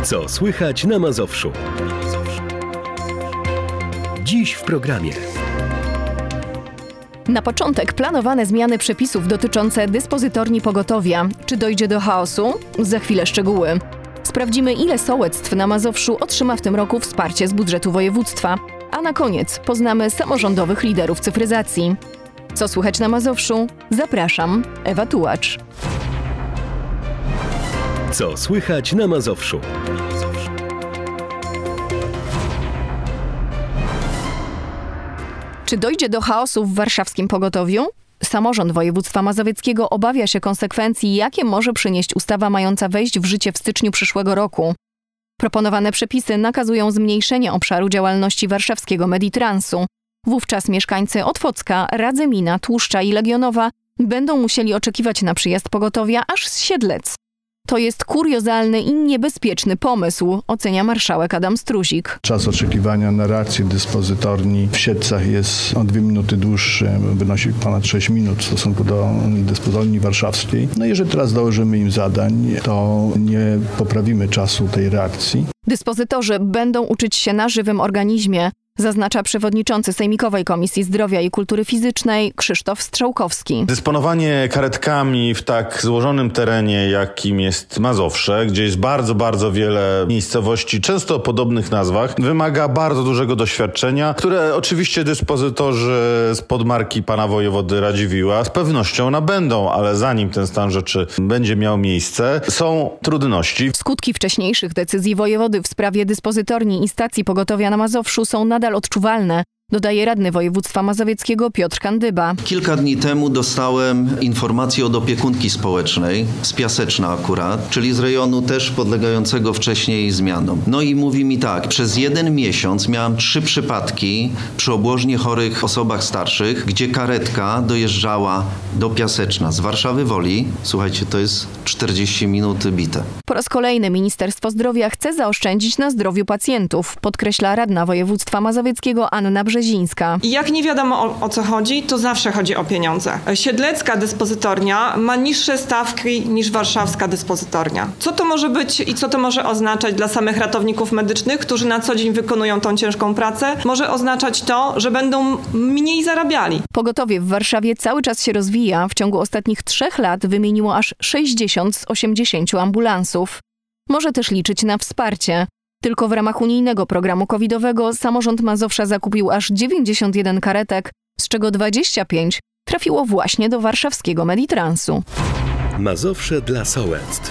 Co słychać na Mazowszu? Dziś w programie. Na początek planowane zmiany przepisów dotyczące dyspozytorni pogotowia. Czy dojdzie do chaosu? Za chwilę szczegóły. Sprawdzimy, ile sołectw na Mazowszu otrzyma w tym roku wsparcie z budżetu województwa. A na koniec poznamy samorządowych liderów cyfryzacji. Co słychać na Mazowszu? Zapraszam, Ewa Tułacz. Co słychać na Mazowszu? Czy dojdzie do chaosu w warszawskim pogotowiu? Samorząd województwa mazowieckiego obawia się konsekwencji, jakie może przynieść ustawa mająca wejść w życie w styczniu przyszłego roku. Proponowane przepisy nakazują zmniejszenie obszaru działalności warszawskiego Meditransu. Wówczas mieszkańcy Otwocka, Radzymina, Tłuszcza i Legionowa będą musieli oczekiwać na przyjazd pogotowia aż z Siedlec. To jest kuriozalny i niebezpieczny pomysł, ocenia marszałek Adam Struzik. Czas oczekiwania na reakcję dyspozytorni w Siedlcach jest o 2 minuty dłuższy, wynosi ponad 6 minut w stosunku do dyspozytorni warszawskiej. No jeżeli teraz dołożymy im zadań, to nie poprawimy czasu tej reakcji. Dyspozytorzy będą uczyć się na żywym organizmie, zaznacza przewodniczący Sejmikowej Komisji Zdrowia i Kultury Fizycznej Krzysztof Strzałkowski. Dysponowanie karetkami w tak złożonym terenie, jakim jest Mazowsze, gdzie jest bardzo, bardzo wiele miejscowości, często o podobnych nazwach, wymaga bardzo dużego doświadczenia, które oczywiście dyspozytorzy spod marki pana wojewody Radziwiłła z pewnością nabędą, ale zanim ten stan rzeczy będzie miał miejsce, są trudności. Skutki wcześniejszych decyzji wojewody w sprawie dyspozytorni i stacji pogotowia na Mazowszu są nadal odczuwalne, dodaje radny województwa mazowieckiego Piotr Kandyba. Kilka dni temu dostałem informację od opiekunki społecznej z Piaseczna akurat, czyli z rejonu też podlegającego wcześniej zmianom. No i mówi mi tak, przez 1 miesiąc miałam 3 przypadki przy obłożnie chorych osobach starszych, gdzie karetka dojeżdżała do Piaseczna z Warszawy Woli. Słuchajcie, to jest 40 minut bite. Po raz kolejny Ministerstwo Zdrowia chce zaoszczędzić na zdrowiu pacjentów, podkreśla radna województwa mazowieckiego Anna Brzezińska. I jak nie wiadomo o co chodzi, to zawsze chodzi o pieniądze. Siedlecka dyspozytornia ma niższe stawki niż warszawska dyspozytornia. Co to może być i co to może oznaczać dla samych ratowników medycznych, którzy na co dzień wykonują tą ciężką pracę? Może oznaczać to, że będą mniej zarabiali. Pogotowie w Warszawie cały czas się rozwija. W ciągu ostatnich 3 lat wymieniło aż 60 z 80 ambulansów. Może też liczyć na wsparcie. Tylko w ramach unijnego programu covidowego samorząd Mazowsza zakupił aż 91 karetek, z czego 25 trafiło właśnie do warszawskiego Meditransu. Mazowsze dla sołectw.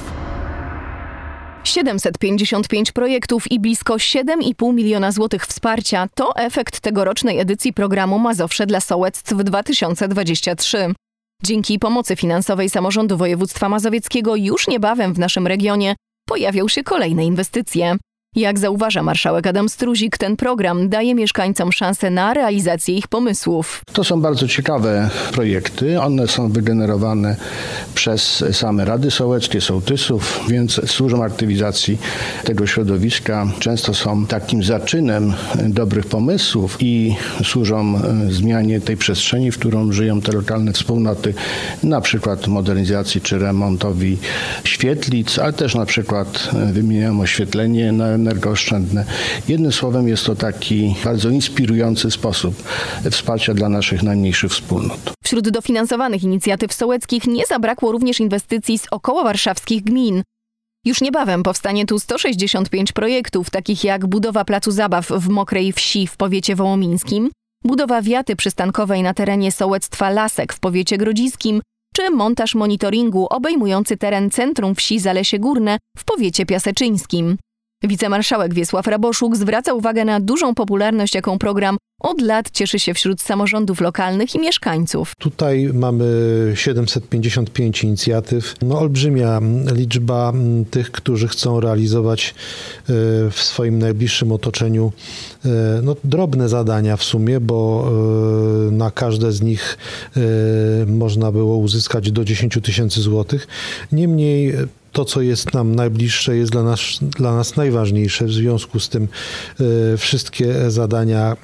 755 projektów i blisko 7,5 miliona złotych wsparcia to efekt tegorocznej edycji programu Mazowsze dla sołectw 2023. Dzięki pomocy finansowej samorządu województwa mazowieckiego już niebawem w naszym regionie pojawią się kolejne inwestycje. Jak zauważa marszałek Adam Struzik, ten program daje mieszkańcom szansę na realizację ich pomysłów. To są bardzo ciekawe projekty. One są wygenerowane przez same rady sołeckie, sołtysów, więc służą aktywizacji tego środowiska. Często są takim zaczynem dobrych pomysłów i służą zmianie tej przestrzeni, w którą żyją te lokalne wspólnoty. Na przykład modernizacji czy remontowi świetlic, ale też na przykład wymieniają oświetlenie na energooszczędne. Jednym słowem jest to taki bardzo inspirujący sposób wsparcia dla naszych najmniejszych wspólnot. Wśród dofinansowanych inicjatyw sołeckich nie zabrakło również inwestycji z okołowarszawskich gmin. Już niebawem powstanie tu 165 projektów, takich jak budowa placu zabaw w Mokrej Wsi w powiecie wołomińskim, budowa wiaty przystankowej na terenie sołectwa Lasek w powiecie grodziskim, czy montaż monitoringu obejmujący teren centrum wsi Zalesie Górne w powiecie piaseczyńskim. Wicemarszałek Wiesław Raboszuk zwraca uwagę na dużą popularność, jaką program od lat cieszy się wśród samorządów lokalnych i mieszkańców. Tutaj mamy 755 inicjatyw. Olbrzymia liczba tych, którzy chcą realizować w swoim najbliższym otoczeniu drobne zadania w sumie, bo na każde z nich można było uzyskać do 10 000 złotych. Niemniej to, co jest nam najbliższe, jest dla nas najważniejsze. W związku z tym wszystkie zadania,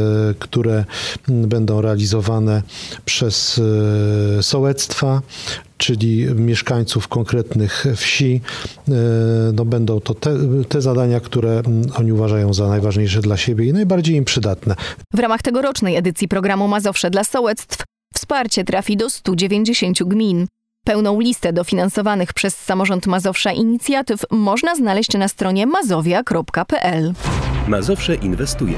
które będą realizowane przez sołectwa, czyli mieszkańców konkretnych wsi. No będą to te zadania, które oni uważają za najważniejsze dla siebie i najbardziej im przydatne. W ramach tegorocznej edycji programu Mazowsze dla sołectw wsparcie trafi do 190 gmin. Pełną listę dofinansowanych przez samorząd Mazowsza inicjatyw można znaleźć na stronie mazowia.pl. Mazowsze inwestuje.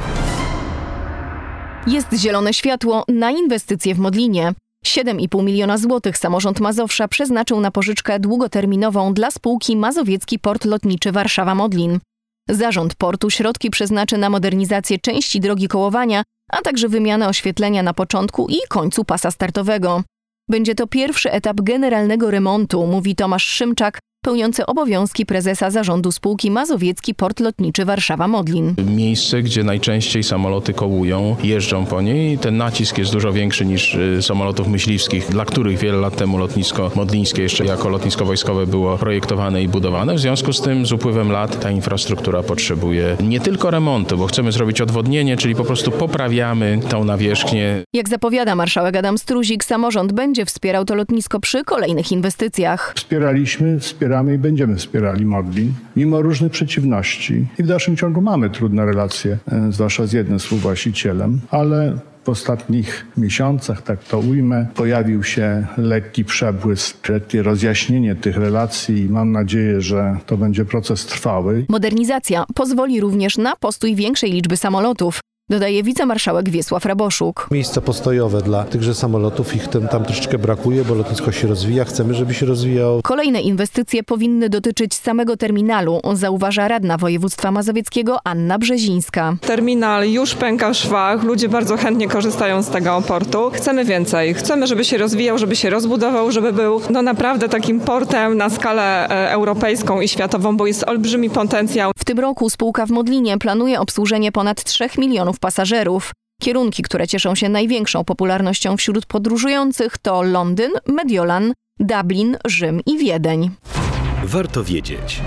Jest zielone światło na inwestycje w Modlinie. 7,5 miliona złotych samorząd Mazowsza przeznaczył na pożyczkę długoterminową dla spółki Mazowiecki Port Lotniczy Warszawa-Modlin. Zarząd portu środki przeznaczy na modernizację części drogi kołowania, a także wymianę oświetlenia na początku i końcu pasa startowego. Będzie to pierwszy etap generalnego remontu, mówi Tomasz Szymczak, pełniący obowiązki prezesa zarządu spółki Mazowiecki Port Lotniczy Warszawa-Modlin. Miejsce, gdzie najczęściej samoloty kołują, jeżdżą po niej. Ten nacisk jest dużo większy niż samolotów myśliwskich, dla których wiele lat temu lotnisko modlińskie jeszcze jako lotnisko wojskowe było projektowane i budowane. W związku z tym z upływem lat ta infrastruktura potrzebuje nie tylko remontu, bo chcemy zrobić odwodnienie, czyli po prostu poprawiamy tą nawierzchnię. Jak zapowiada marszałek Adam Struzik, samorząd będzie wspierał to lotnisko przy kolejnych inwestycjach. Wspieramy i będziemy wspierali Modlin, mimo różnych przeciwności. I w dalszym ciągu mamy trudne relacje, zwłaszcza z jednym współwłaścicielem, ale w ostatnich miesiącach, tak to ujmę, pojawił się lekki przebłysk, lekkie rozjaśnienie tych relacji i mam nadzieję, że to będzie proces trwały. Modernizacja pozwoli również na postój większej liczby samolotów, dodaje wicemarszałek Wiesław Raboszuk. Miejsca postojowe dla tychże samolotów, ich tam troszeczkę brakuje, bo lotnisko się rozwija, chcemy, żeby się rozwijało. Kolejne inwestycje powinny dotyczyć samego terminalu, zauważa radna województwa mazowieckiego Anna Brzezińska. Terminal już pęka w szwach, ludzie bardzo chętnie korzystają z tego portu. Chcemy więcej. Chcemy, żeby się rozwijał, żeby się rozbudował, żeby był naprawdę takim portem na skalę europejską i światową, bo jest olbrzymi potencjał. W tym roku spółka w Modlinie planuje obsłużenie ponad 3 milionów pasażerów. Kierunki, które cieszą się największą popularnością wśród podróżujących to Londyn, Mediolan, Dublin, Rzym i Wiedeń. Warto wiedzieć.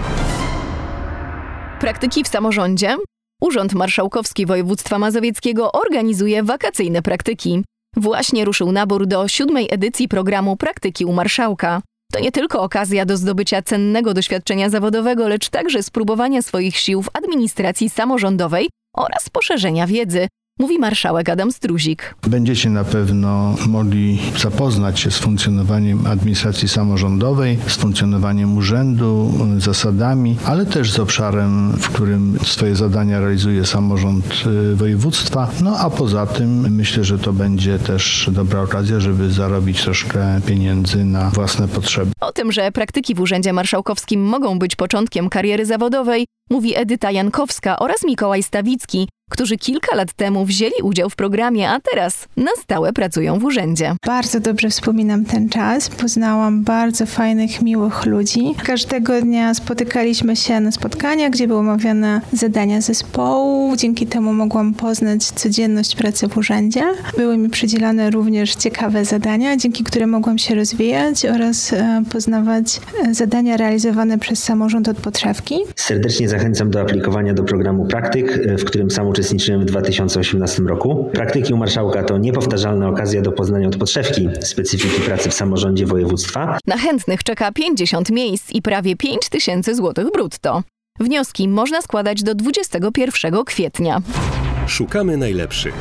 Praktyki w samorządzie? Urząd Marszałkowski Województwa Mazowieckiego organizuje wakacyjne praktyki. Właśnie ruszył nabór do 7. edycji programu Praktyki u Marszałka. To nie tylko okazja do zdobycia cennego doświadczenia zawodowego, lecz także spróbowania swoich sił w administracji samorządowej oraz poszerzenia wiedzy, mówi marszałek Adam Struzik. Będziecie na pewno mogli zapoznać się z funkcjonowaniem administracji samorządowej, z funkcjonowaniem urzędu, zasadami, ale też z obszarem, w którym swoje zadania realizuje samorząd województwa. No a poza tym myślę, że to będzie też dobra okazja, żeby zarobić troszkę pieniędzy na własne potrzeby. O tym, że praktyki w Urzędzie Marszałkowskim mogą być początkiem kariery zawodowej, mówi Edyta Jankowska oraz Mikołaj Stawicki, którzy kilka lat temu wzięli udział w programie, a teraz na stałe pracują w urzędzie. Bardzo dobrze wspominam ten czas. Poznałam bardzo fajnych, miłych ludzi. Każdego dnia spotykaliśmy się na spotkaniach, gdzie były omawiane zadania zespołu. Dzięki temu mogłam poznać codzienność pracy w urzędzie. Były mi przydzielane również ciekawe zadania, dzięki którym mogłam się rozwijać oraz poznawać zadania realizowane przez samorząd od podszewki. Serdecznie zachęcam do aplikowania do programu Praktyk, w którym sam uczestniczyłem w 2018 roku. Praktyki u Marszałka to niepowtarzalna okazja do poznania od podszewki specyfiki pracy w samorządzie województwa. Na chętnych czeka 50 miejsc i prawie 5 000 złotych brutto. Wnioski można składać do 21 kwietnia. Szukamy najlepszych.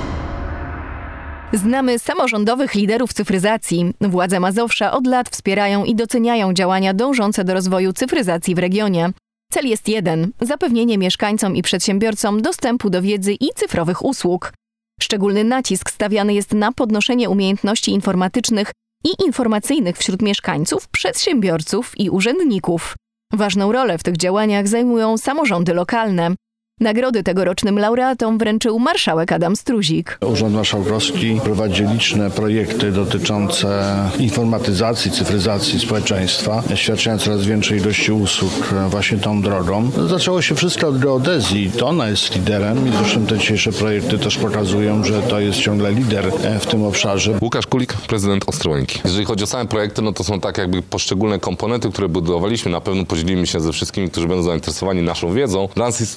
Znamy samorządowych liderów cyfryzacji. Władze Mazowsza od lat wspierają i doceniają działania dążące do rozwoju cyfryzacji w regionie. Cel jest jeden – zapewnienie mieszkańcom i przedsiębiorcom dostępu do wiedzy i cyfrowych usług. Szczególny nacisk stawiany jest na podnoszenie umiejętności informatycznych i informacyjnych wśród mieszkańców, przedsiębiorców i urzędników. Ważną rolę w tych działaniach zajmują samorządy lokalne. Nagrody tegorocznym laureatom wręczył marszałek Adam Struzik. Urząd Marszałkowski prowadzi liczne projekty dotyczące informatyzacji, cyfryzacji społeczeństwa, świadczenia coraz większej ilości usług właśnie tą drogą. Zaczęło się wszystko od geodezji, to ona jest liderem i zresztą te dzisiejsze projekty też pokazują, że to jest ciągle lider w tym obszarze. Łukasz Kulik, prezydent Ostrołęki. Jeżeli chodzi o same projekty, no to są tak jakby poszczególne komponenty, które budowaliśmy. Na pewno podzielimy się ze wszystkimi, którzy będą zainteresowani naszą wiedzą. Dla nas istotne jest to,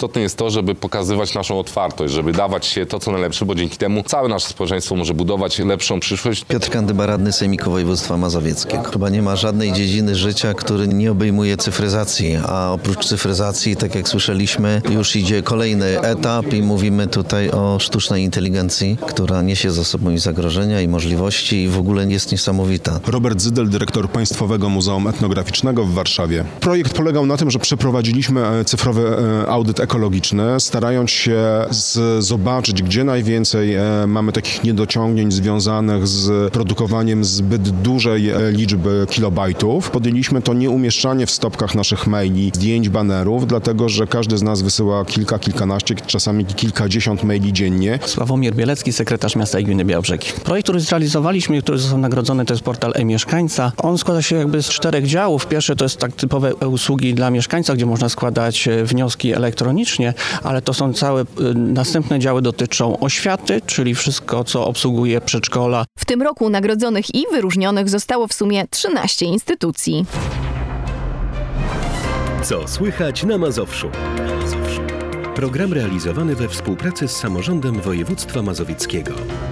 to, żeby pokazywać naszą otwartość, żeby dawać się to, co najlepsze, bo dzięki temu całe nasze społeczeństwo może budować lepszą przyszłość. Piotr Kandyba, radny Sejmiku Województwa Mazowieckiego. Chyba nie ma żadnej dziedziny życia, który nie obejmuje cyfryzacji, a oprócz cyfryzacji, tak jak słyszeliśmy, już idzie kolejny etap i mówimy tutaj o sztucznej inteligencji, która niesie za sobą i zagrożenia, i możliwości, i w ogóle jest niesamowita. Robert Zydel, dyrektor Państwowego Muzeum Etnograficznego w Warszawie. Projekt polegał na tym, że przeprowadziliśmy cyfrowy audyt ekologiczny, starając się zobaczyć, gdzie najwięcej mamy takich niedociągnięć związanych z produkowaniem zbyt dużej liczby kilobajtów. Podjęliśmy to nieumieszczanie w stopkach naszych maili zdjęć, banerów, dlatego że każdy z nas wysyła kilkanaście, czasami kilkadziesiąt maili dziennie. Sławomir Bielecki, sekretarz miasta i gminy Białbrzegi. Projekt, który zrealizowaliśmy, który został nagrodzony, to jest portal e-mieszkańca. On składa się jakby z 4 działów. Pierwszy to jest tak typowe usługi dla mieszkańca, gdzie można składać wnioski elektronicznie, ale to są całe następne działy dotyczą oświaty, czyli wszystko, co obsługuje przedszkola. W tym roku nagrodzonych i wyróżnionych zostało w sumie 13 instytucji. Co słychać na Mazowszu? Program realizowany we współpracy z Samorządem Województwa Mazowieckiego.